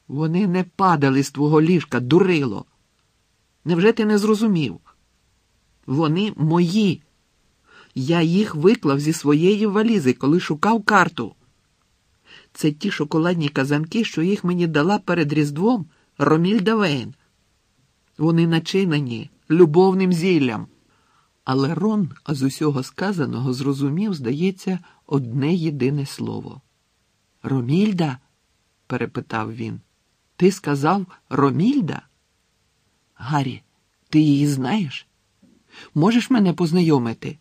Вони не падали з твого ліжка, дурило. Невже ти не зрозумів? Вони мої. Я їх виклав зі своєї валізи, коли шукав карту. Це ті шоколадні казанки, що їх мені дала перед Різдвом Ромільда Вейн. Вони начинені любовним зіллям. Але Рон з усього сказаного зрозумів, здається, одне єдине слово. «Ромільда?» – перепитав він. «Ти сказав Ромільда?» «Гаррі, ти її знаєш? Можеш мене познайомити?»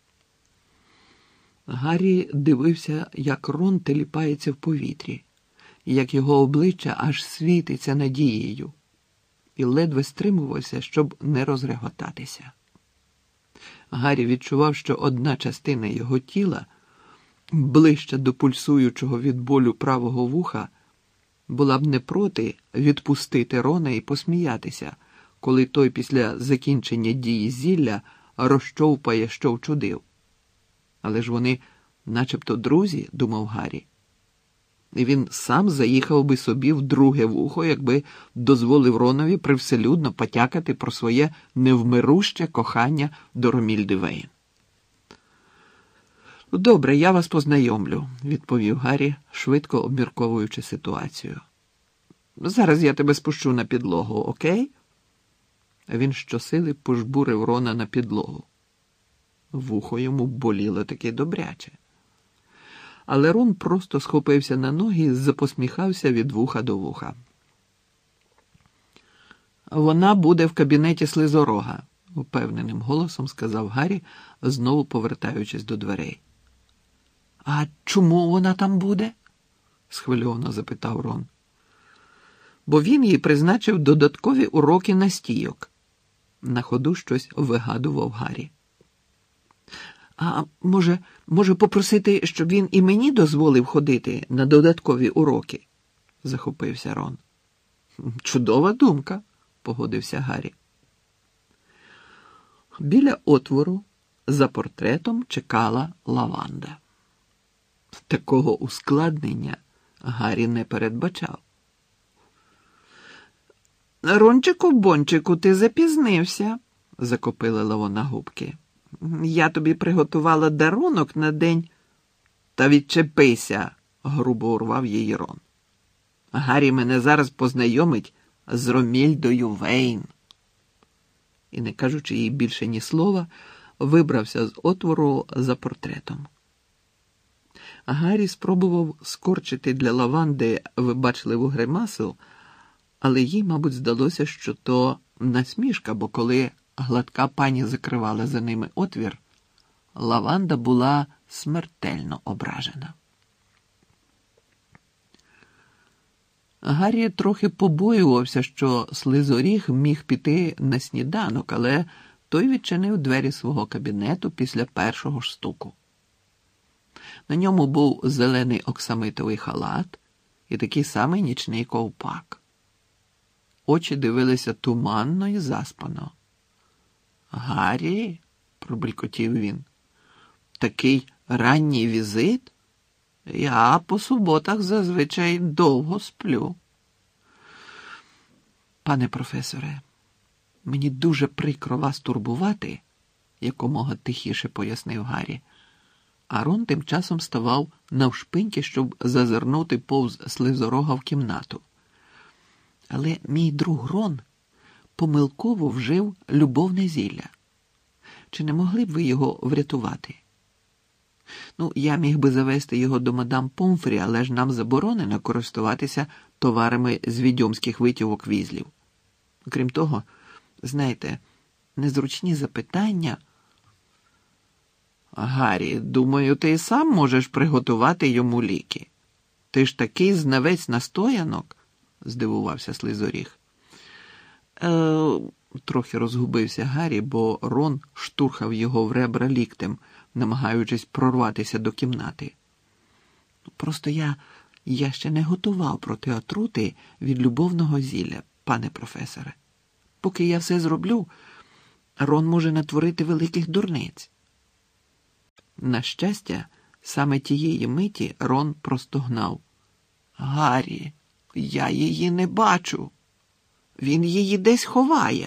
Гаррі дивився, як Рон теліпається в повітрі, як його обличчя аж світиться надією, і ледве стримувався, щоб не розреготатися. Гаррі відчував, що одна частина його тіла, ближче до пульсуючого від болю правого вуха, була б не проти відпустити Рона і посміятися, коли той після закінчення дії зілля розчовпає, що вчудив. Але ж вони начебто друзі, думав Гаррі. І він сам заїхав би собі в друге вухо, якби дозволив Ронові привселюдно потякати про своє невмируще кохання до Ромільди Вейн. «Добре, я вас познайомлю», – відповів Гаррі, швидко обмірковуючи ситуацію. «Зараз я тебе спущу на підлогу, окей?» Він щосили пожбурив Рона на підлогу. Вухо йому боліло таки добряче. Але Рон просто схопився на ноги і запосміхався від вуха до вуха. «Вона буде в кабінеті Слизорога», – упевненим голосом сказав Гаррі, знову повертаючись до дверей. «А чому вона там буде?» – схвильовано запитав Рон. «Бо він їй призначив додаткові уроки настійок». На ходу щось вигадував Гаррі. «А може попросити, щоб він і мені дозволив ходити на додаткові уроки?» – захопився Рон. «Чудова думка», – погодився Гаррі. Біля отвору за портретом чекала Лаванда. Такого ускладнення Гаррі не передбачав. «Рончику-бончику, ти запізнився», – закопилила вона губки. «Я тобі приготувала дарунок на день...» «Та відчепися», – грубо урвав її Рон. «Гаррі мене зараз познайомить з Ромільдою Вейн». І, не кажучи їй більше ні слова, вибрався з отвору за портретом. Гаррі спробував скорчити для Лаванди вибачливу гримасу, але їй, мабуть, здалося, що то насмішка, бо коли гладка пані закривала за ними отвір, Лаванда була смертельно ображена. Гаррі трохи побоювався, що Слизоріг міг піти на сніданок, але той відчинив двері свого кабінету після першого ж стуку. На ньому був зелений оксамитовий халат і такий самий нічний ковпак. Очі дивилися туманно і заспано. «Гаррі?» – пробелькотів він. «Такий ранній візит? Я по суботах зазвичай довго сплю». «Пане професоре, мені дуже прикро вас турбувати», – якомога тихіше пояснив Гаррі. А Рон тим часом ставав навшпиньки, щоб зазирнути повз Слизорога в кімнату. «Але мій друг Рон помилково вжив любовне зілля. Чи не могли б ви його врятувати? Я міг би завести його до мадам Помфрі, але ж нам заборонено користуватися товарами з відьомських витівок візлів. Крім того, знаєте, незручні запитання...» «Гаррі, думаю, ти і сам можеш приготувати йому ліки. Ти ж такий знавець настоянок», – здивувався Слизоріг. Трохи розгубився Гаррі, бо Рон штурхав його в ребра ліктем, намагаючись прорватися до кімнати. «Просто я ще не готував проти отрути від любовного зілля, пане професоре. Поки я все зроблю, Рон може натворити великих дурниць». На щастя, саме тієї миті Рон простогнав. «Гаррі, Я її не бачу. Він її десь ховає.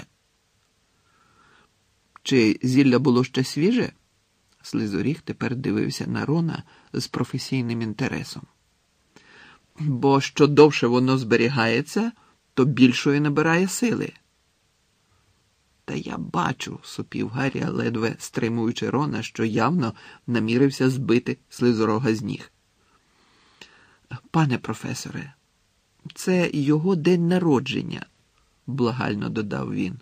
Чи зілля було ще свіже? Слизоріг тепер дивився на Рона з професійним інтересом. Бо що довше воно зберігається, то більшої набирає сили. Та я бачу, сопів Гаррі, ледве стримуючи Рона, що явно намірився збити Слизорога з ніг. Пане професоре, це його день народження, благально додав він.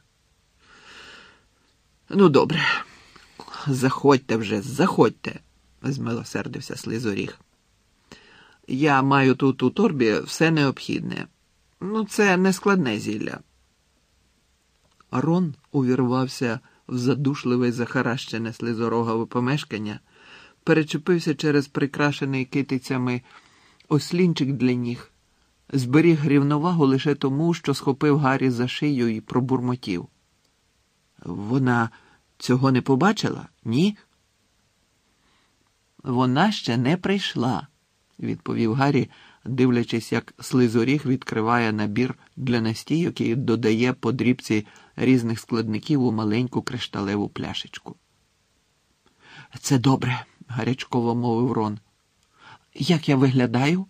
Ну, добре, заходьте вже, заходьте, змилосердився Слизоріг. Я маю тут у торбі все необхідне. Ну, це не складне зілля. Рон увірвався в задушливе захаращене Слизорогове помешкання, перечепився через прикрашений китицями ослінчик для ніг, зберіг рівновагу лише тому, що схопив Гаррі за шию і пробурмотів. Вона цього не побачила, ні? Вона ще не прийшла, відповів Гаррі, дивлячись, як Слизоріг відкриває набір для настійок і додає по дрібці різних складників у маленьку кришталеву пляшечку. Це добре, гарячково мовив Рон. Як я виглядаю?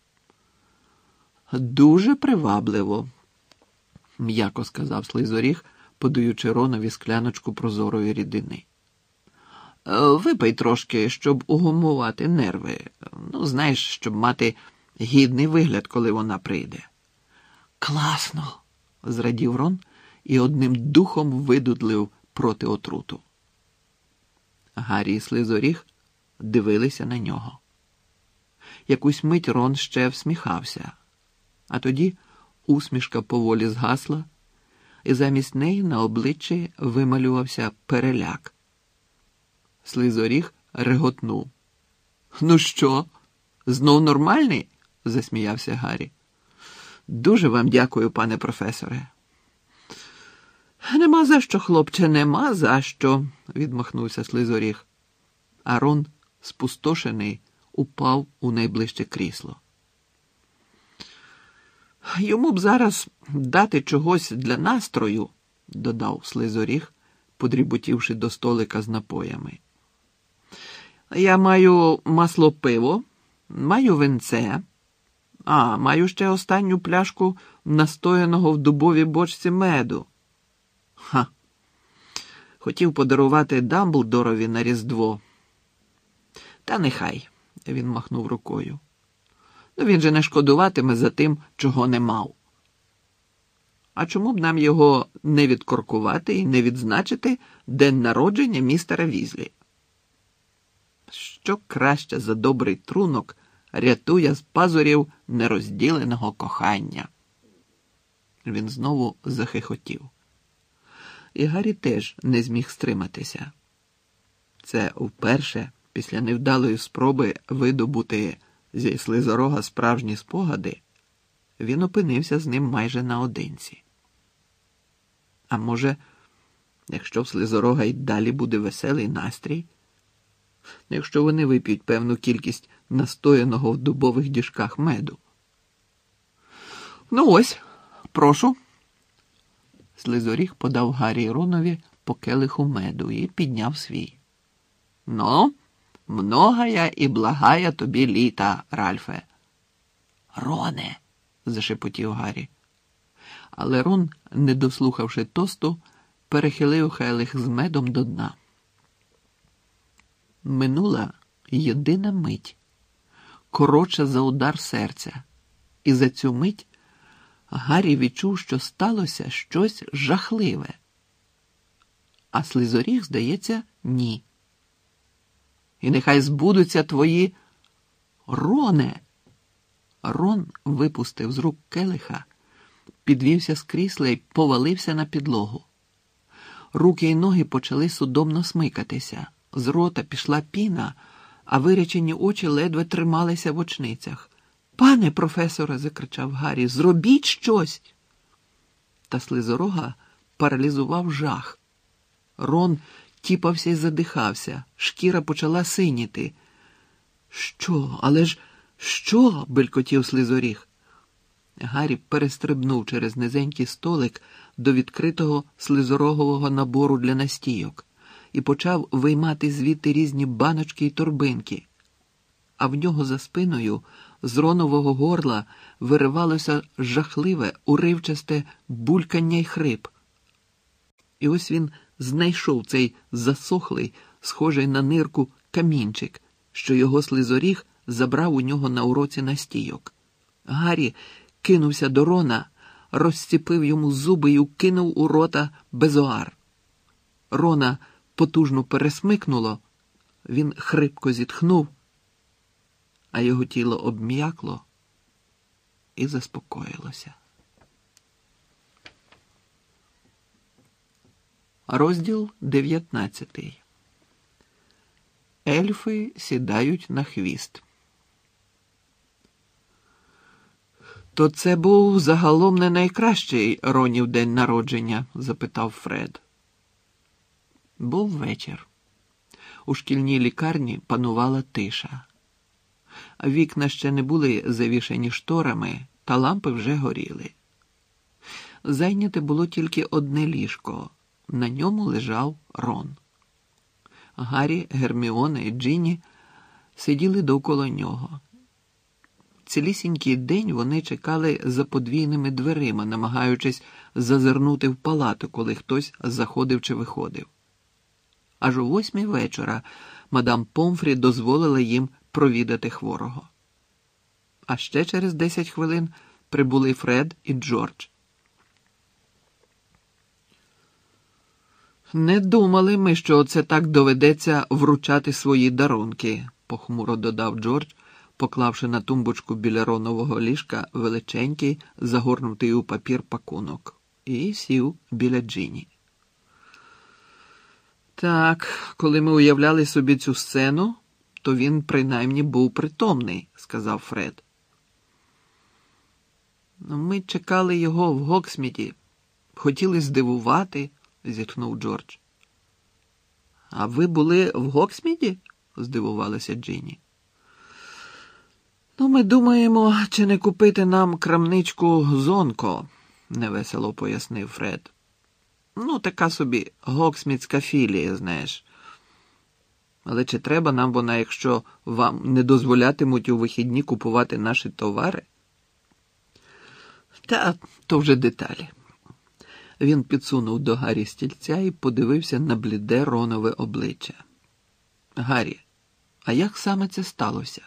Дуже привабливо, м'яко сказав Слизоріг, подаючи Ронові скляночку прозорої рідини. Випий трошки, щоб угумувати нерви. Ну, знаєш, щоб мати гідний вигляд, коли вона прийде. Класно, зрадів Рон і одним духом видудлив проти отруту. Гаррі і Слизоріг дивилися на нього. Якусь мить Рон ще всміхався, а тоді усмішка поволі згасла, і замість неї на обличчі вималювався переляк. Слизоріг реготнув. Ну що, знов нормальний? Засміявся Гаррі. Дуже вам дякую, пане професоре. Нема за що, хлопче, нема за що, відмахнувся Слизоріг. А Рон, спустошений, упав у найближче крісло. Йому б зараз дати чогось для настрою, додав Слизоріг, подріботівши до столика з напоями. Я маю масло пиво, маю винце, маю ще останню пляшку настояного в дубовій бочці меду. Ха! Хотів подарувати Дамблдорові на Різдво. Та нехай, він махнув рукою. Ну, він же не шкодуватиме за тим, чого не мав. А чому б нам його не відкоркувати і не відзначити день народження містера Візлі? Що краще за добрий трунок рятує з пазурів нерозділеного кохання. Він знову захихотів. І Гаррі теж не зміг стриматися. Це вперше, після невдалої спроби видобути зі Слизорога справжні спогади, він опинився з ним майже наодинці. А може, якщо в Слизорога й далі буде веселий настрій, якщо вони вип'ють певну кількість настояного в дубових діжках меду. Ну ось, прошу. Слизоріг подав Гаррі і Ронові по келиху меду і підняв свій. Ну, многая і благая тобі літа, Ральфе. Роне, зашепотів Гаррі. Але Рон, не дослухавши тосту, перехилив келих з медом до дна. Минула єдина мить, коротша за удар серця, і за цю мить Гаррі відчув, що сталося щось жахливе. А Слизоріг, здається, ні. І нехай збудуться твої... Роне! Рон випустив з рук келиха, підвівся з крісла і повалився на підлогу. Руки й ноги почали судомно смикатися. З рота пішла піна, а вирячені очі ледве трималися в очницях. «Пане професоре!» – закричав Гаррі. «Зробіть щось!» Та Слизорога паралізував жах. Рон тіпався і задихався. Шкіра почала синіти. «Що? Але ж що?» – белькотів Слизоріг. Гаррі перестрибнув через низенький столик до відкритого слизорогового набору для настійок і почав виймати звідти різні баночки й торбинки. А в нього за спиною з Ронового горла виривалося жахливе, уривчасте булькання й хрип. І ось він знайшов цей засохлий, схожий на нирку, камінчик, що його слизоріг забрав у нього на уроці настійок. Гаррі кинувся до Рона, розціпив йому зуби й укинув у рота безоар. Рона потужно пересмикнуло, він хрипко зітхнув, а його тіло обм'якло і заспокоїлося. Розділ 19. Ельфи сідають на хвіст. «То це був загалом не найкращий Ронів день народження?» – запитав Фред. Був вечір. У шкільній лікарні панувала тиша. Вікна ще не були завішані шторами, та лампи вже горіли. Зайняте було тільки одне ліжко. На ньому лежав Рон. Гаррі, Герміона і Джинні сиділи довкола нього. Цілісінький день вони чекали за подвійними дверима, намагаючись зазирнути в палату, коли хтось заходив чи виходив. Аж о 8 вечора мадам Помфрі дозволила їм провідати хворого. А ще через 10 хвилин прибули Фред і Джордж. «Не думали ми, що оце так доведеться вручати свої дарунки», – похмуро додав Джордж, поклавши на тумбочку біля Ронового ліжка величенький, загорнутий у папір пакунок, і сів біля Джинні. «Так, коли ми уявляли собі цю сцену, то він принаймні був притомний», – сказав Фред. «Ми чекали його в Гоксміді, хотіли здивувати», – зітхнув Джордж. «А ви були в Гоксміді?» – здивувалася Джинні. «Ну, ми думаємо, чи не купити нам крамничку «Зонко», – невесело пояснив Фред. «Ну, така собі гоксмітська філія, знаєш. Але чи треба нам вона, якщо вам не дозволятимуть у вихідні купувати наші товари?» «Та, то вже деталі». Він підсунув до Гаррі стільця і подивився на бліде Ронове обличчя. «Гаррі, а як саме це сталося?»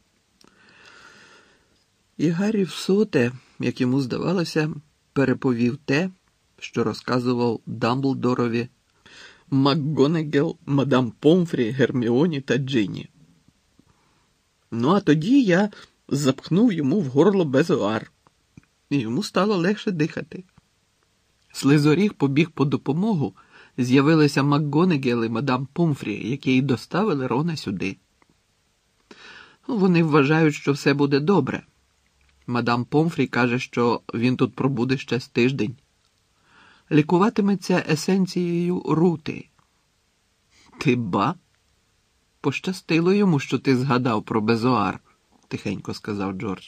І Гаррі всоте, як йому здавалося, переповів те, що розказував Дамблдорові МакГонагал, мадам Помфрі, Герміоні та Джинні. «Ну, а тоді я запхнув йому в горло безоар, і йому стало легше дихати. Слизоріг побіг по допомогу, з'явилися МакГонагал і мадам Помфрі, які й доставили Рона сюди. Вони вважають, що все буде добре. Мадам Помфрі каже, що він тут пробуде ще з тиждень. Лікуватиметься есенцією рути». «Ти ба? Пощастило йому, що ти згадав про безоар», – тихенько сказав Джордж.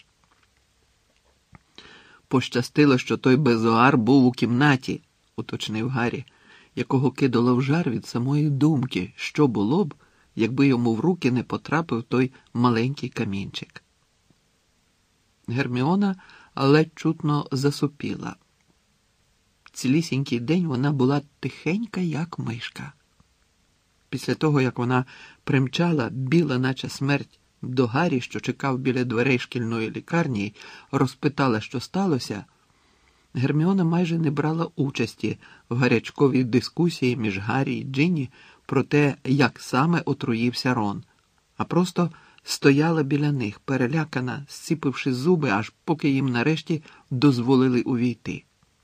«Пощастило, що той безоар був у кімнаті», – уточнив Гаррі, якого кидало в жар від самої думки, що було б, якби йому в руки не потрапив той маленький камінчик. Герміона ледь чутно засопіла. Цілісінький день вона була тихенька, як мишка. Після того, як вона примчала, біла наче смерть, до Гаррі, що чекав біля дверей шкільної лікарні, розпитала, що сталося, Герміона майже не брала участі в гарячковій дискусії між Гаррі і Джинні про те, як саме отруївся Рон, а просто стояла біля них, перелякана, зціпивши зуби, аж поки їм нарешті дозволили увійти.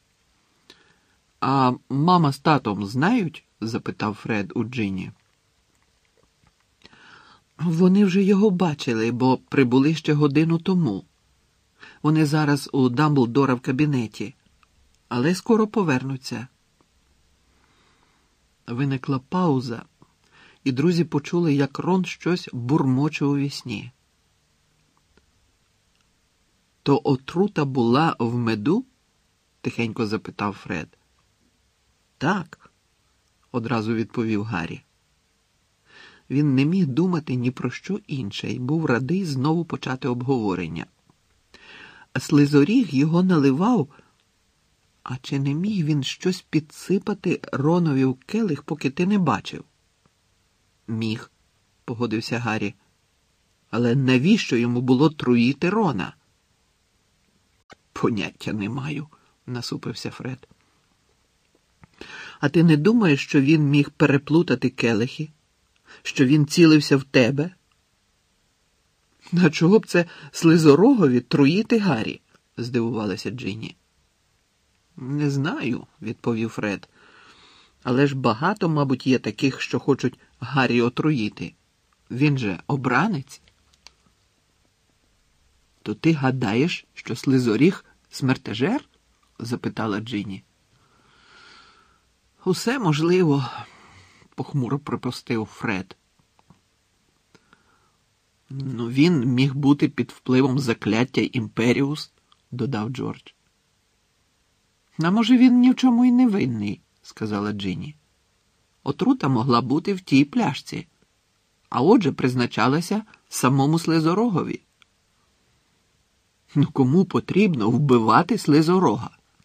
«А мама з татом знають?» – запитав Фред у Джинні. «Вони вже його бачили, бо прибули ще годину тому. Вони зараз у Дамблдора в кабінеті, але скоро повернуться». Виникла пауза, і друзі почули, як Рон щось бурмоче у вісні. То отрута була в меду? Тихенько запитав Фред. Так, одразу відповів Гаррі. Він не міг думати ні про що інше і був радий знову почати обговорення. Слизоріг його наливав, а чи не міг він щось підсипати Ронові в келих, поки ти не бачив? Міг, погодився Гаррі. Але навіщо йому було труїти Рона? Поняття не маю, насупився Фред. А ти не думаєш, що він міг переплутати келихи? Що він цілився в тебе? А чого б це Слизорогові труїти Гаррі? Здивувалася Джинні. Не знаю, відповів Фред. Але ж багато, мабуть, є таких, що хочуть Гаррі отруїти. Він же обранець. То ти гадаєш, що Слизоріг смертежер? Запитала Джинні. Усе можливо, похмуро припустив Фред. Ну, він міг бути під впливом закляття Імперіус, додав Джордж. А може, він ні в чому й не винний, сказала Джинні. Отрута могла бути в тій пляшці, а отже призначалася самому Слизорогові. Ну, кому потрібно вбивати Слизорога?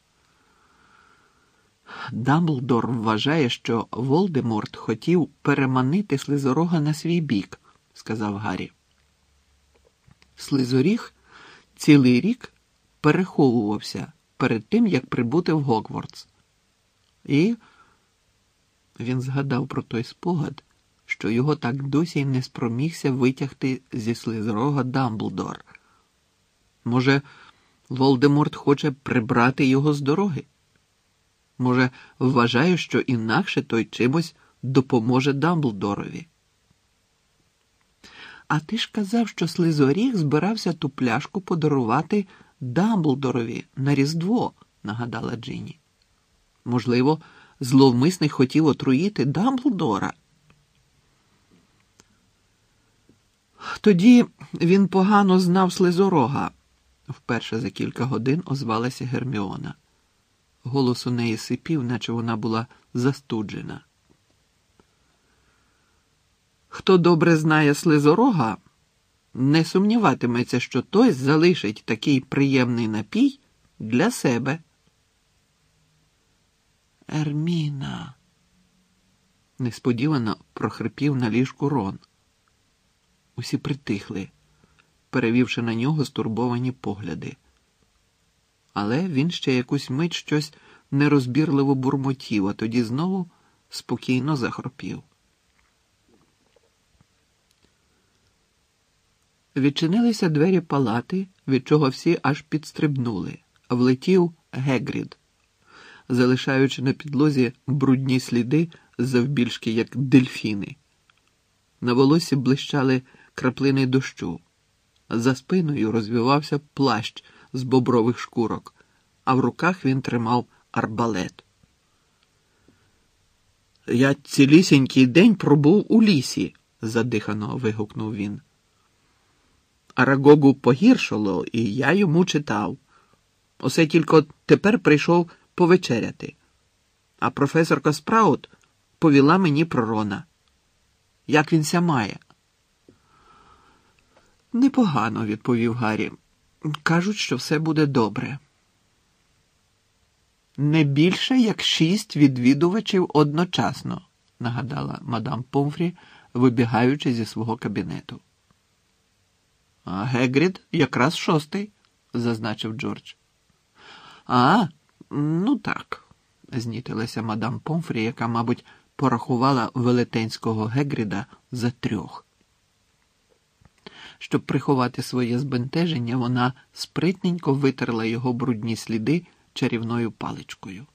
Дамблдор вважає, що Волдеморт хотів переманити Слизорога на свій бік, сказав Гаррі. Слизоріг цілий рік переховувався перед тим, як прибути в Гогвартс. І він згадав про той спогад, що його так досі й не спромігся витягти зі Слизорога Дамблдор. Може, Волдеморт хоче прибрати його з дороги? Може, вважає, що інакше той чимось допоможе Дамблдорові? А ти ж казав, що Слизоріг збирався ту пляшку подарувати Дамблдорові на Різдво, нагадала Джинні. Можливо, зловмисник хотів отруїти Дамблдора? Тоді він погано знав Слизорога, вперше за кілька годин озвалася Герміона. Голос у неї сипів, наче вона була застуджена. Хто добре знає Слизорога, не сумніватиметься, що той залишить такий приємний напій для себе. Ерміна, несподівано прохрипів на ліжку Рон. Усі притихли, перевівши на нього стурбовані погляди. Але він ще якусь мить щось нерозбірливо бурмотів, а тоді знову спокійно захропів. Відчинилися двері палати, від чого всі аж підстрибнули. Влетів Гегрід, залишаючи на підлозі брудні сліди завбільшки, як дельфіни. На волосі блищали краплини дощу. За спиною розвивався плащ з бобрових шкурок, а в руках він тримав арбалет. «Я цілісінький день пробув у лісі», – задихано вигукнув він. Арагогу погіршало, і я йому читав. Усе тільки тепер прийшов повечеряти. А професорка Спраут повіла мені про Рона. Як він ся має? Непогано, відповів Гаррі. Кажуть, що все буде добре. Не більше, як 6 відвідувачів одночасно, нагадала мадам Помфрі, вибігаючи зі свого кабінету. А Гегрід якраз 6-й, зазначив Джордж. А, ну так, знітилася мадам Помфрі, яка, мабуть, порахувала велетенського Гегріда за 3. Щоб приховати своє збентеження, вона спритненько витерла його брудні сліди чарівною паличкою.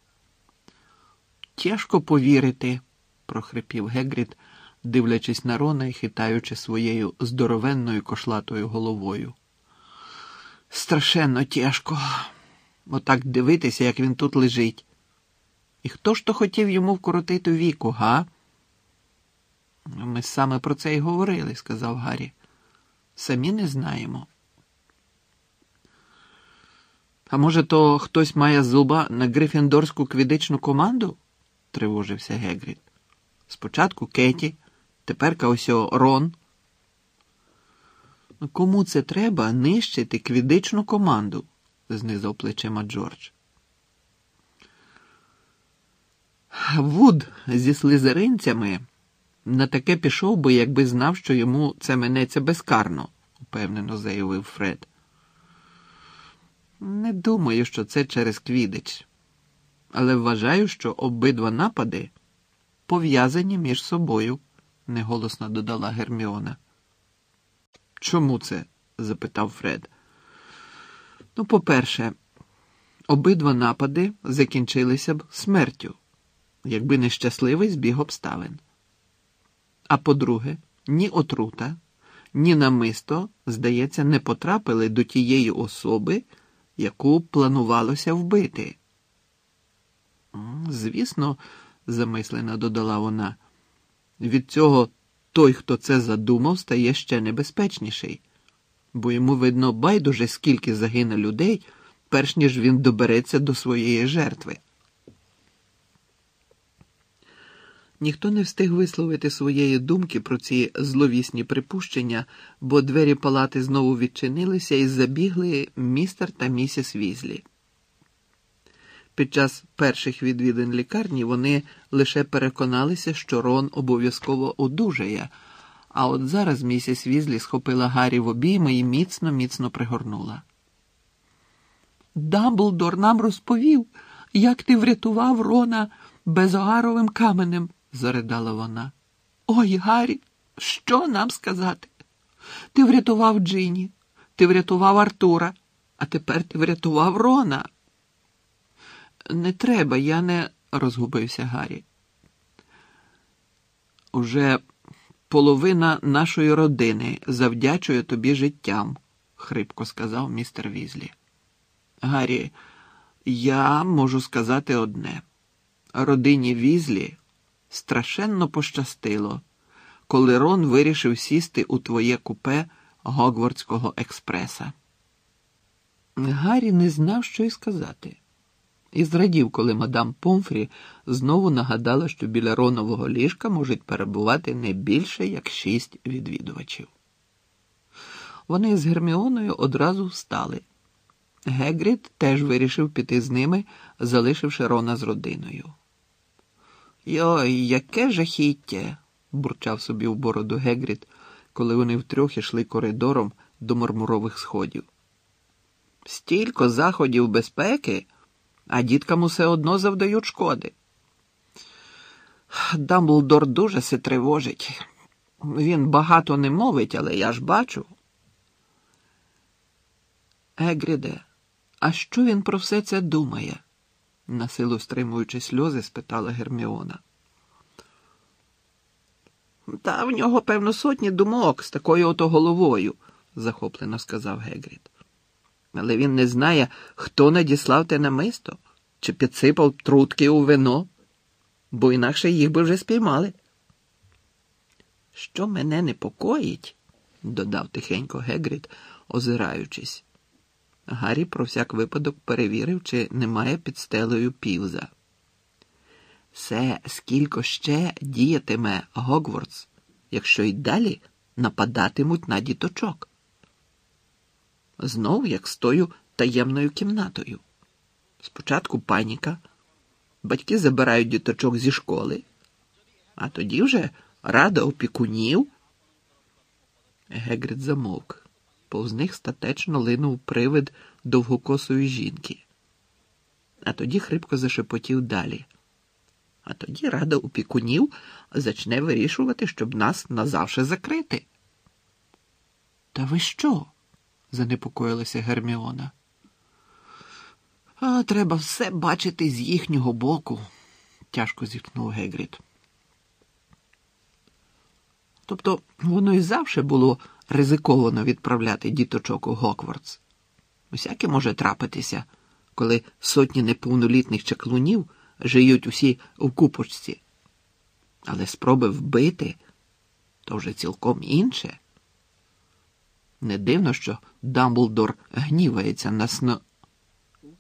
«Тяжко повірити», – прохрипів Гегрід, дивлячись на Рона і хитаючи своєю здоровенною кошлатою головою. «Страшенно тяжко. Отак дивитися, як він тут лежить. І хто ж то хотів йому вкоротити віку, га?» «Ми саме про це й говорили», – сказав Гаррі. «Самі не знаємо». А може, то хтось має зуба на грифіндорську квіддичну команду? Тривожився Гегрід. Спочатку Кеті, теперка ось Рон. Кому це треба нищити квіддичну команду? Знизав плечима Джордж. Вуд зі слизеринцями на таке пішов би, якби знав, що йому це минеться безкарно, упевнено заявив Фред. Не думаю, що це через квіддич, але вважаю, що обидва напади пов'язані між собою, неголосно додала Герміона. Чому це? Запитав Фред. По-перше, обидва напади закінчилися б смертю, якби не щасливий збіг обставин. А по-друге, ні отрута, ні намисто, здається, не потрапили до тієї особи, яку планувалося вбити. Звісно, замислено додала вона, від цього той, хто це задумав, стає ще небезпечніший, бо йому, видно, байдуже, скільки загине людей, перш ніж він добереться до своєї жертви. Ніхто не встиг висловити своєї думки про ці зловісні припущення, бо двері палати знову відчинилися і забігли містер та місіс Візлі. Під час перших відвідин лікарні вони лише переконалися, що Рон обов'язково одужає, а от зараз місіс Візлі схопила Гаррі в обійми і міцно-міцно пригорнула. «Дамблдор нам розповів, як ти врятував Рона безогаровим каменем», – заридала вона. «Ой, Гаррі, що нам сказати? Ти врятував Джині, ти врятував Артура, а тепер ти врятував Рона». «Не треба, я не...» – розгубився Гаррі. «Уже половина нашої родини завдячує тобі життям», – хрипко сказав містер Візлі. «Гаррі, я можу сказати одне. Родині Візлі страшенно пощастило, коли Рон вирішив сісти у твоє купе Гогвартського експреса». Гаррі не знав, що й сказати. І зрадів, коли мадам Помфрі знову нагадала, що біля Ронового ліжка можуть перебувати не більше, як 6 відвідувачів. Вони з Герміоною одразу встали. Гегрід теж вирішив піти з ними, залишивши Рона з родиною. «Йой, яке жахіття!» – бурчав собі в бороду Гегрід, коли вони втрьох ішли коридором до мармурових сходів. «Стільки заходів безпеки, а діткам усе одно завдають шкоди. Дамблдор дуже се тривожить. Він багато не мовить, але я ж бачу». «Гегріде, а що він про все це думає?» – насилу стримуючи сльози, спитала Герміона. «Та в нього, певно, сотні думок з такою ото головою», – захоплено сказав Гегрід. «Але він не знає, хто надіслав те намисто, чи підсипав трутки у вино, бо інакше їх би вже спіймали». «Що мене непокоїть», – додав тихенько Гегрід, озираючись. Гаррі про всяк випадок перевірив, чи немає під стелею Півза. «Се скільки ще діятиме Гогвартс, якщо й далі нападатимуть на діточок. Знов, як з тою таємною кімнатою. Спочатку паніка, батьки забирають діточок зі школи, а тоді вже рада опікунів». Гегрід замовк. Повз них статечно линув привид довгокосої жінки. А тоді хрипко зашепотів далі. «А тоді рада опікунів зачне вирішувати, щоб нас назавше закрити». «Та ви що?» – занепокоїлася Герміона. «Треба все бачити з їхнього боку», – тяжко зітхнув Гегрід. «Тобто воно і завжди було ризиковано відправляти діточок у Гогвартс. Усяке може трапитися, коли сотні неповнолітніх чаклунів жиють усі в купочці. Але спроби вбити – то вже цілком інше. Не дивно, що Дамблдор гнівається на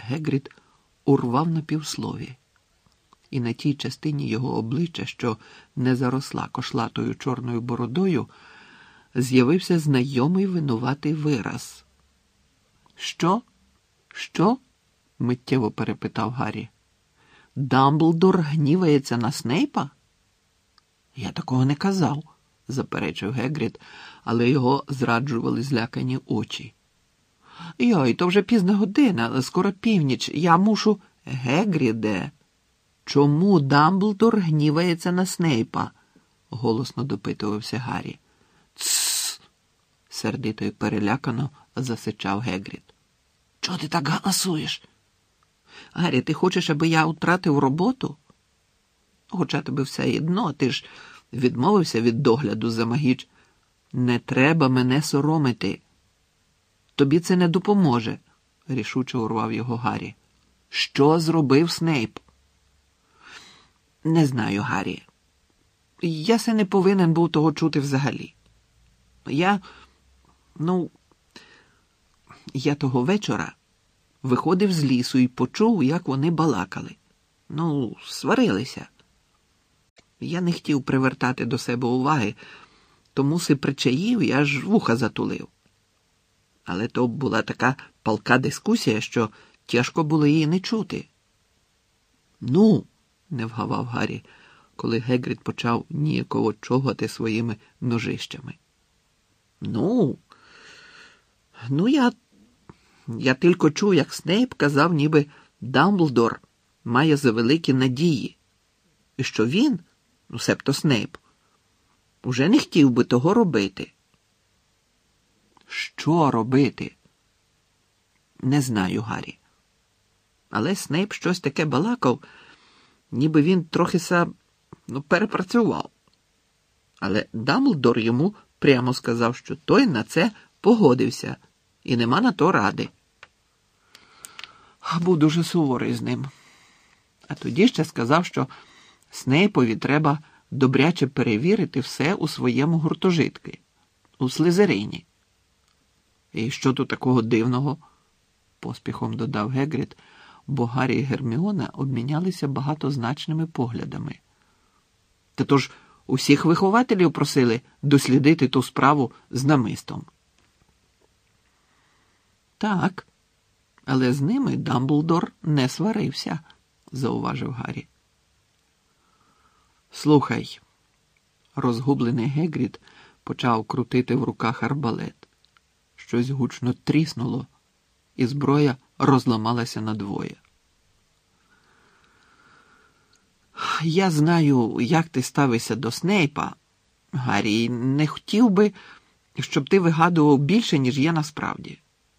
Гегрід урвав на півслові, і на тій частині його обличчя, що не заросла кошлатою чорною бородою, з'явився знайомий винуватий вираз. «Що? Що?» – миттєво перепитав Гаррі. «Дамблдор гнівається на Снейпа?» «Я такого не казав», – заперечив Гегрід, але його зраджували злякані очі. «Йой, то вже пізна година, скоро північ, я мушу...» «Гегріде, чому Дамблдор гнівається на Снейпа?» – голосно допитувався Гаррі. «Тссс!» – сердито й перелякано засичав Гегрід. «Чого ти так галасуєш? Гаррі, ти хочеш, аби я втратив роботу? Хоча тобі все одно, ти ж відмовився від догляду за Магіч. Не треба мене соромити. Тобі це не допоможе», – рішуче урвав його Гаррі. «Що зробив Снейп?» «Не знаю, Гаррі. Я се не повинен був того чути взагалі. Я того вечора виходив з лісу і почув, як вони балакали. Сварилися. Я не хотів привертати до себе уваги, тому си причаїв і аж вуха затулив. Але то була така палка дискусія, що тяжко було її не чути». Не вгавав Гаррі, коли Гегрід почав ніяково чогати своїми ножищами. Я тільки чув, як Снейп казав, ніби Дамблдор має завеликі надії, і що він, себто Снейп, уже не хотів би того робити». «Що робити?» «Не знаю, Гаррі. Але Снейп щось таке балакав, ніби він трохи перепрацював. Але Дамблдор йому прямо сказав, що той на це погодився, і нема на то ради. Був дуже суворий з ним. А тоді ще сказав, що Снейпові треба добряче перевірити все у своєму гуртожитку, у Слизерині». «І що тут такого дивного?» – поспіхом додав Гегрід, бо Гаррі і Герміона обмінялися багатозначними поглядами. «Та то ж усіх вихователів просили дослідити ту справу з намистом». «Так, але з ними Дамблдор не сварився», – зауважив Гаррі. «Слухай», – розгублений Гегрід почав крутити в руках арбалет. Щось гучно тріснуло, і зброя розламалася надвоє. «Я знаю, як ти ставишся до Снейпа, Гаррі, і не хотів би, щоб ти вигадував більше, ніж є насправді».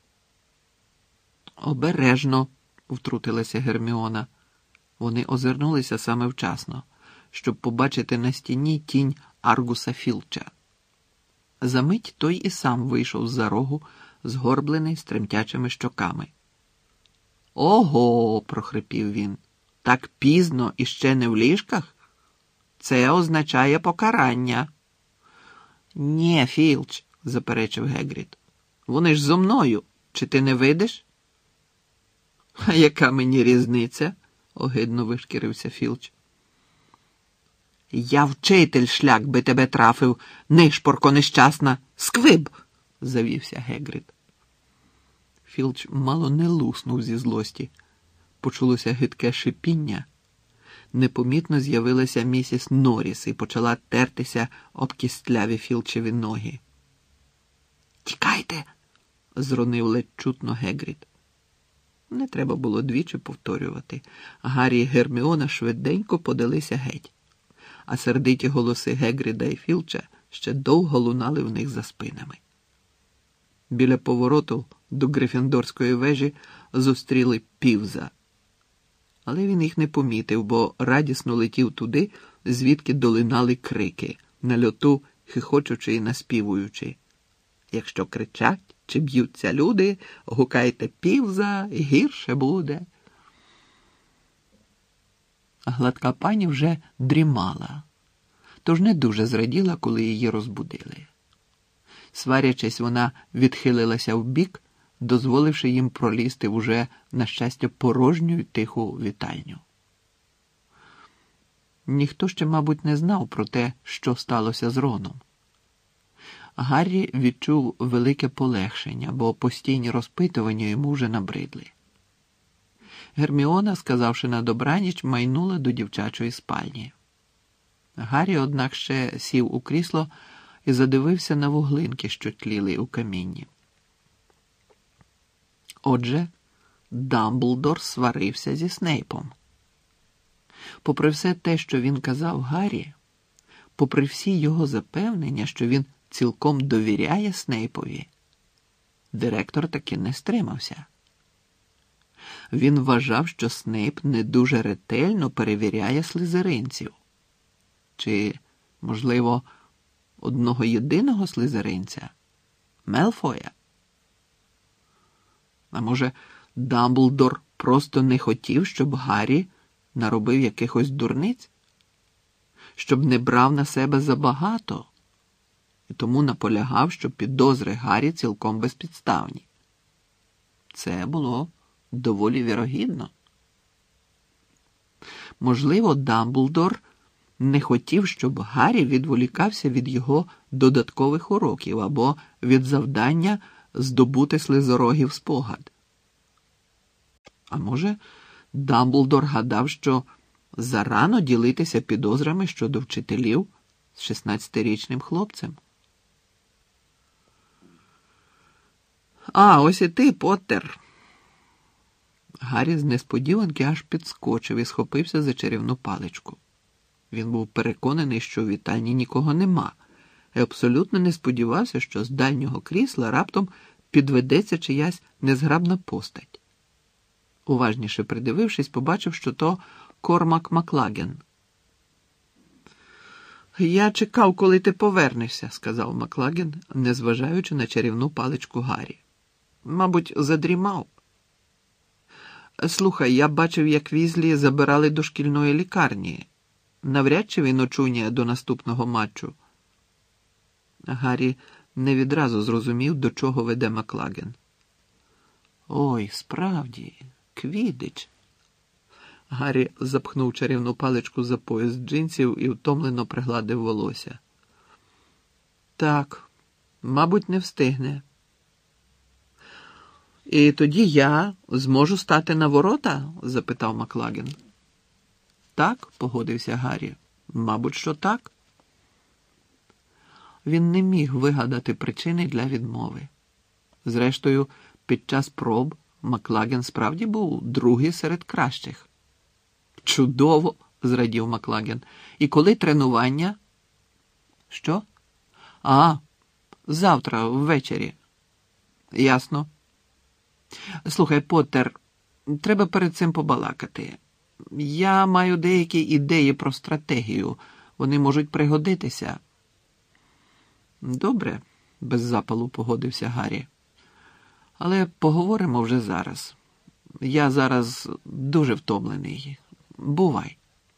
«Обережно», – втрутилася Герміона. Вони озирнулися саме вчасно, щоб побачити на стіні тінь Аргуса Філча. Замить той і сам вийшов з-за рогу, згорблений, з тремтячими щоками. «Ого!» – прохрипів він. «Так пізно і ще не в ліжках? Це означає покарання». «Ні, Філч», – заперечив Гегрід. «Вони ж зо мною. Чи ти не видиш?» «А яка мені різниця?» – огидно вишкірився Філч. «Я вчитель, шлях би тебе трафив, нишпорко нещасна! Сквиб!» – завівся Гегрід. Філч мало не луснув зі злості. Почулося гидке шипіння. Непомітно з'явилася місіс Норріс і почала тертися об кістляві Філчеві ноги. «Тікайте!» – зронив ледь чутно Гегрід. Не треба було двічі повторювати. Гаррі і Герміона швиденько подалися геть, а сердиті голоси Гегріда і Філча ще довго лунали в них за спинами. Біля повороту до Грифіндорської вежі зустріли Півза. Але він їх не помітив, бо радісно летів туди, звідки долинали крики, на льоту хихочучи і наспівуючи. Якщо кричать чи б'ються люди, гукайте Півза, гірше буде. Гладка пані вже дрімала, тож не дуже зраділа, коли її розбудили. Сварячись, вона відхилилася вбік, дозволивши їм пролізти в уже, на щастя, порожню й тиху вітальню. Ніхто ще, мабуть, не знав про те, що сталося з Роном. Гаррі відчув велике полегшення, бо постійні розпитування йому вже набридли. Герміона, сказавши на добраніч, майнула до дівчачої спальні. Гаррі, однак, ще сів у крісло і задивився на вуглинки, що тліли у камінні. Отже, Дамблдор сварився зі Снейпом. Попри все те, що він казав Гаррі, попри всі його запевнення, що він цілком довіряє Снейпові, директор таки не стримався. Він вважав, що Снейп не дуже ретельно перевіряє слизеринців. Чи, можливо, одного єдиного слизеринця – Мелфоя? А може, Дамблдор просто не хотів, щоб Гаррі наробив якихось дурниць? Щоб не брав на себе забагато? І тому наполягав, що підозри Гаррі цілком безпідставні. Це було доволі вірогідно. Можливо, Дамблдор не хотів, щоб Гаррі відволікався від його додаткових уроків або від завдання здобути слизорогів спогад. А може, Дамблдор гадав, що зарано ділитися підозрами щодо вчителів з 16-річним хлопцем. «А, ось і ти, Поттер!» Гаррі з несподіванки аж підскочив і схопився за чарівну паличку. Він був переконаний, що в вітальні нікого нема, і абсолютно не сподівався, що з дальнього крісла раптом підведеться чиясь незграбна постать. Уважніше придивившись, побачив, що то Кормак Маклаген. «Я чекав, коли ти повернешся», – сказав Маклаген, незважаючи на чарівну паличку Гаррі. «Мабуть, задрімав». «Слухай, я бачив, як Візлі забирали до шкільної лікарні. Навряд чи він очуняє до наступного матчу». Гаррі не відразу зрозумів, до чого веде Маклаген. «Ой, справді, Квіддич». Гаррі запхнув чарівну паличку за пояс джинсів і втомлено пригладив волосся. «Так, мабуть, не встигне». «І тоді я зможу стати на ворота?» – запитав Маклаген. «Так», – погодився Гаррі. «Мабуть, що так». Він не міг вигадати причини для відмови. Зрештою, під час проб Маклаген справді був другий серед кращих. «Чудово!» – зрадів Маклаген. «І коли тренування?» «Що?» «А, завтра ввечері». «Ясно». «Слухай, Поттер, треба перед цим побалакати. Я маю деякі ідеї про стратегію. Вони можуть пригодитися». «Добре», – без запалу погодився Гаррі. «Але поговоримо вже зараз. Я зараз дуже втомлений. Бувай».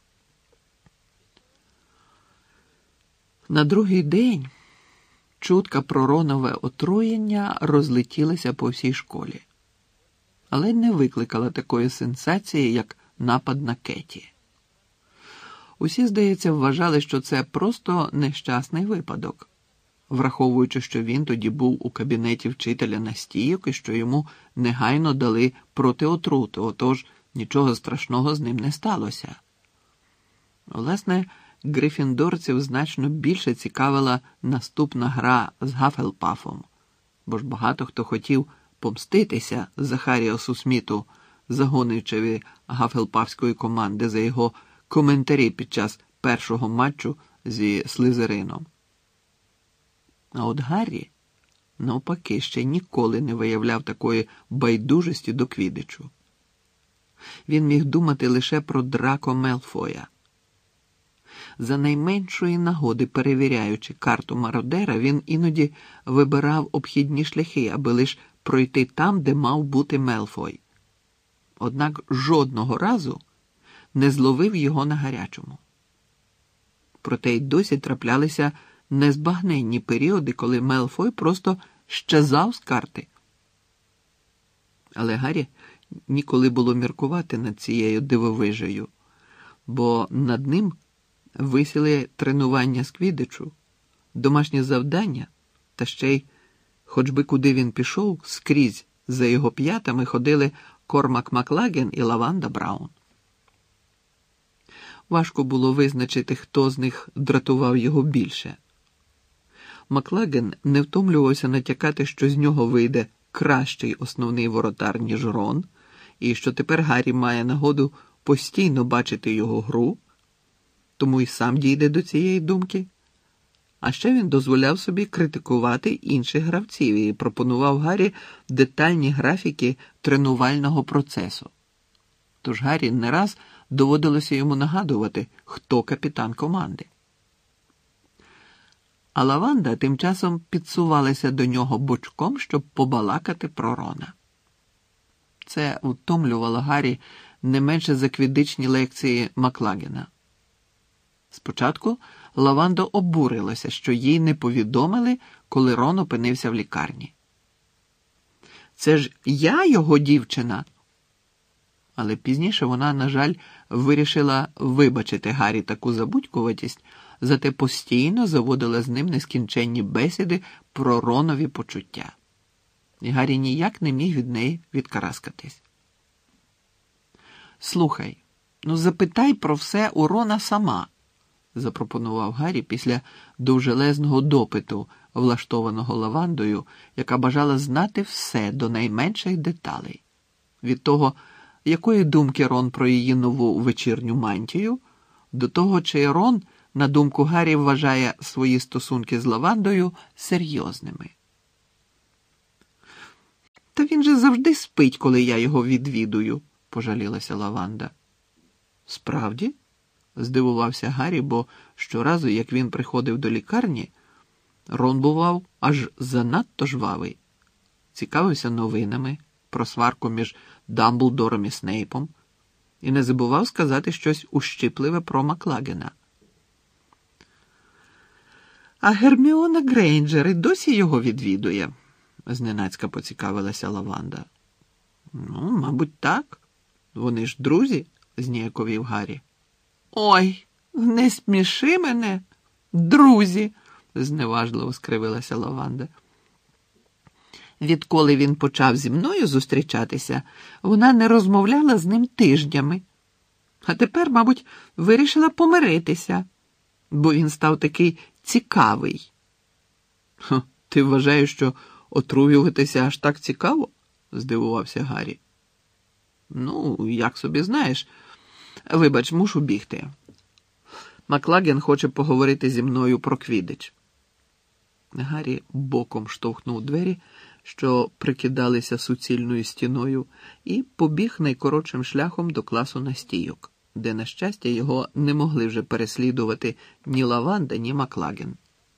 На другий день чутка про Ронове отруєння розлетілася по всій школі, але не викликала такої сенсації, як напад на Кеті. Усі, здається, вважали, що це просто нещасний випадок, враховуючи, що він тоді був у кабінеті вчителя настійок і що йому негайно дали протиотруту, отож нічого страшного з ним не сталося. Власне, грифіндорців значно більше цікавила наступна гра з Гафелпафом, бо ж багато хто хотів помститися Захаріасу Сміту, загоничеві Гафелпафської команди, за його коментарі під час першого матчу зі Слизерином. А от Гаррі, навпаки, ще ніколи не виявляв такої байдужості до Квіддичу. Він міг думати лише про Драко Мелфоя. За найменшої нагоди, перевіряючи карту мародера, він іноді вибирав обхідні шляхи, аби лиш пройти там, де мав бути Мелфой. Однак жодного разу не зловив його на гарячому. Проте й досі траплялися незбагненні періоди, коли Мелфой просто щезав з карти. Але Гаррі ніколи було міркувати над цією дивовижею, бо над ним висіли тренування з квіддичу, домашні завдання, та ще й, хоч би куди він пішов, скрізь за його п'ятами ходили Кормак Маклаген і Лаванда Браун. Важко було визначити, хто з них дратував його більше. Маклаген не втомлювався натякати, що з нього вийде кращий основний воротар, ніж Рон, і що тепер Гаррі має нагоду постійно бачити його гру, тому й сам дійде до цієї думки. А ще він дозволяв собі критикувати інших гравців і пропонував Гаррі детальні графіки тренувального процесу. Тож Гаррі не раз доводилося йому нагадувати, хто капітан команди. А Лаванда тим часом підсувалася до нього бочком, щоб побалакати про Рона. Це втомлювало Гаррі не менше за квіддичні лекції Маклагена. Спочатку Лаванда обурилася, що їй не повідомили, коли Рон опинився в лікарні. «Це ж я його дівчина!» Але пізніше вона, на жаль, вирішила вибачити Гаррі таку забудькуватість, зате постійно заводила з ним нескінченні бесіди про Ронові почуття. І Гаррі ніяк не міг від неї відкараскатись. «Слухай, запитай про все у Рона сама», – запропонував Гаррі після довжелезного допиту, влаштованого Лавандою, яка бажала знати все до найменших деталей. Від того, якої думки Рон про її нову вечірню мантію, до того, чи Рон, на думку Гаррі, вважає свої стосунки з Лавандою серйозними. «Та він же завжди спить, коли я його відвідую», – пожалілася Лаванда. «Справді?» – здивувався Гаррі, бо щоразу, як він приходив до лікарні, Рон бував аж занадто жвавий. Цікавився новинами про сварку між Дамблдором і Снейпом і не забував сказати щось ущипливе про Маклагена. «А Герміона Грейнджер і досі його відвідує?» – зненацька поцікавилася Лаванда. Мабуть, так. Вони ж друзі», – зніяковів Гаррі. «Ой, не сміши мене, друзі!» – зневажливо скривилася Лаванда. «Відколи він почав зі мною зустрічатися, вона не розмовляла з ним тижнями. А тепер, мабуть, вирішила помиритися, бо він став такий цікавий». «Ти вважаєш, що отруюватися аж так цікаво?» – здивувався Гаррі. Як собі знаєш. Вибач, мушу бігти. Маклаген хоче поговорити зі мною про квіддич». Гаррі боком штовхнув двері, що прикидалися суцільною стіною, і побіг найкоротшим шляхом до класу настійок, де, на щастя, його не могли вже переслідувати ні Лаванда, ні Маклаген.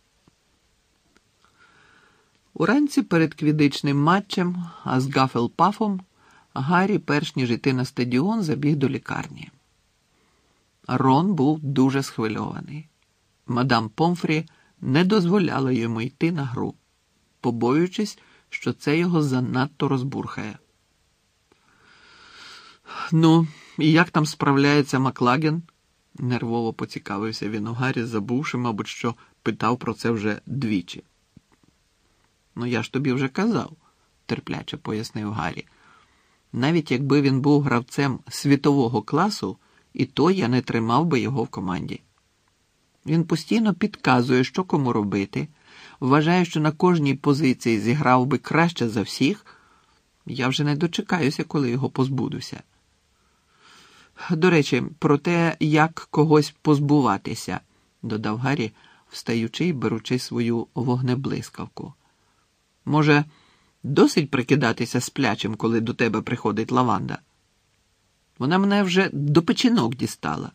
Уранці перед квіддичним матчем, а з Гафелпафом, Гаррі, перш ніж іти на стадіон, забіг до лікарні. Рон був дуже схвильований. Мадам Помфрі не дозволяла йому йти на гру, побоюючись, що це його занадто розбурхає. І як там справляється Маклаген?» – нервово поцікавився він у Гаррі, забувши, мабуть, що питав про це вже двічі. «Я ж тобі вже казав», – терпляче пояснив Гаррі. «Навіть якби він був гравцем світового класу, і то я не тримав би його в команді. Він постійно підказує, що кому робити, вважає, що на кожній позиції зіграв би краще за всіх. Я вже не дочекаюся, коли його позбудуся. До речі, про те, як когось позбуватися», – додав Гаррі, встаючи й беручи свою вогнеблискавку. «Може, досить прикидатися сплячим, коли до тебе приходить Лаванда? Вона мене вже до печінок дістала».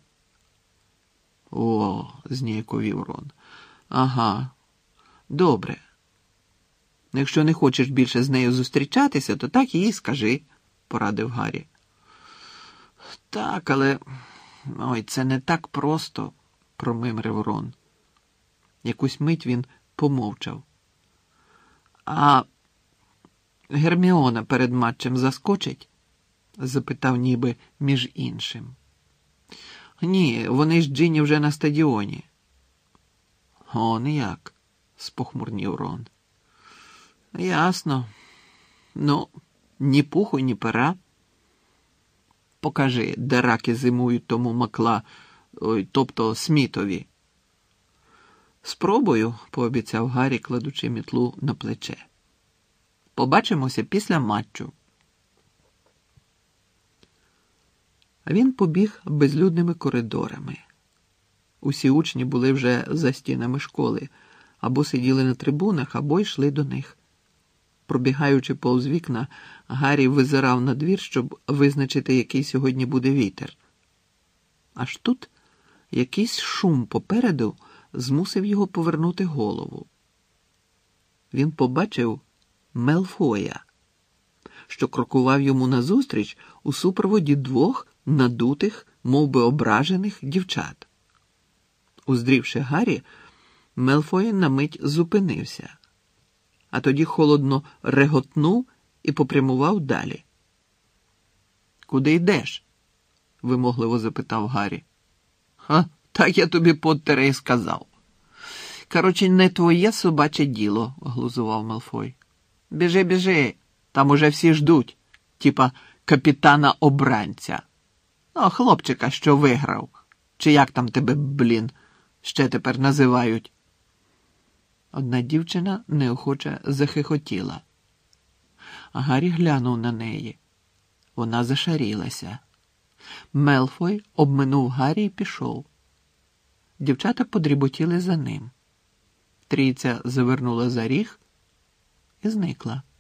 «О», – зніяковів Рон. «Ага, добре. Якщо не хочеш більше з нею зустрічатися, то так їй скажи», – порадив Гаррі. «Так, але... це не так просто», – промимрив Рон. Якусь мить він помовчав. «А Герміона перед матчем заскочить? Запитав ніби між іншим. Ні, вони ж Джинні вже на стадіоні. Он як, спохмурнів Рон. Ясно. Ну, ні пуху, ні пера. Покажи, де раки зимують тому тобто Смітові. Спробую, пообіцяв Гаррі, кладучи мітлу на плече. Побачимося після матчу. А він побіг безлюдними коридорами. Усі учні були вже за стінами школи, або сиділи на трибунах, або йшли до них. Пробігаючи повз вікна, Гаррі визирав на двір, щоб визначити, який сьогодні буде вітер. Аж тут якийсь шум попереду змусив його повернути голову. Він побачив Мелфоя, що крокував йому назустріч у супроводі двох надутих, мовби ображених дівчат. Уздрівши Гаррі, Мелфой на мить зупинився, а тоді холодно реготнув і попрямував далі. «Куди йдеш?» – вимогливо запитав Гаррі. «Ха, так я тобі, Поттере, і сказав. Короче, не твоє собаче діло», – глузував Мелфой. «Біжи, біжи, там уже всі ждуть, типа капітана-обранця. Ну, хлопчика, що виграв. Чи як там тебе, ще тепер називають?» Одна дівчина неохоче захихотіла. Гаррі глянув на неї. Вона зашарілася. Мелфой обминув Гаррі і пішов. Дівчата подріботіли за ним. Трійця завернула за ріг і зникла.